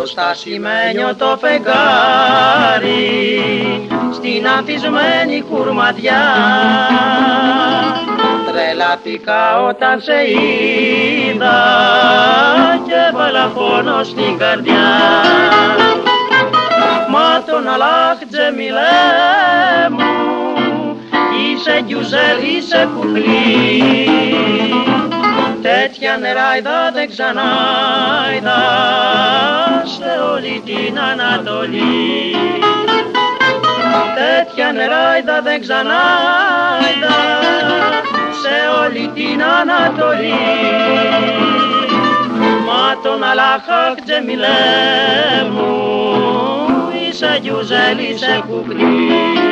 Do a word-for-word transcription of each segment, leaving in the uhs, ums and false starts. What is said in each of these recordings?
στα σημαίνιο το φεγγάρι, στην ανθισμένη κουρματιά. Τρελάθηκα όταν σε είδα και βάλα φόνο στην καρδιά. Μα τον Αλλάχ Τζεμιλέ μου, είσαι γκιουζέλ, είσαι κουκλή. Τέτοια νεράιδα δεν ξανάιδα σε όλη την Ανατολή. Τέτοια νεράιδα δεν ξανάιδα σε όλη την Ανατολή. Μα τον Αλλάχ Τζεμιλέ μου, είσαι γκιουζέλ, είσαι κουκλή.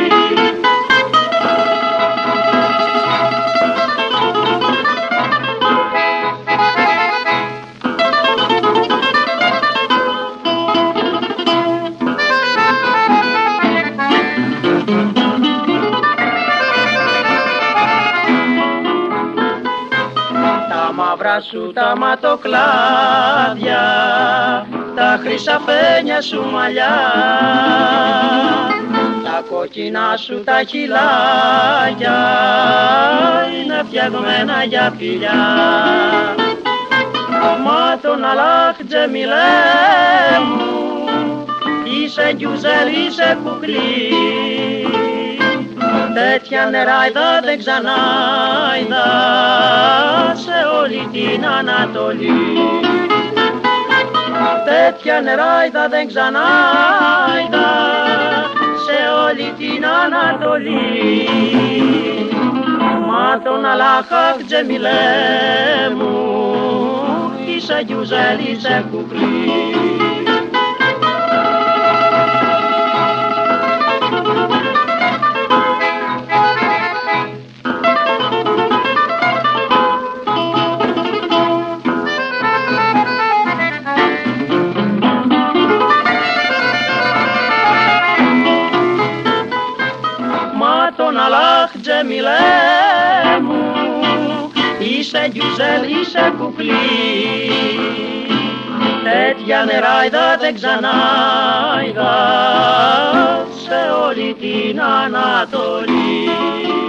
Τα μαύρα σου τα ματοκλάδια, τα χρυσαφένια σου μαλλιά, τα κόκκινα σου τα χυλάκια είναι φτιαγμένα για φιλιά. Μα τον Αλλάχ Τζεμιλέ μου, είσαι γκιουζέλ, είσαι κουκλή. Τέτοια νεράιδα δεν ξανάιδα σε όλη την Ανατολή. Τέτοια νεράιδα δεν ξανάιδα σε όλη την Ανατολή. Μα τον Αλλάχ Τζεμιλέ μου, είσαι γκιουζέλ, είσαι κουκλή. Τον Αλλάχ Τζεμιλέ μου, είσαι γκιουζέλ, είσαι κουκλή. Τέτοια νεράιδα δεν ξανάιδα σε όλη την Ανατολή.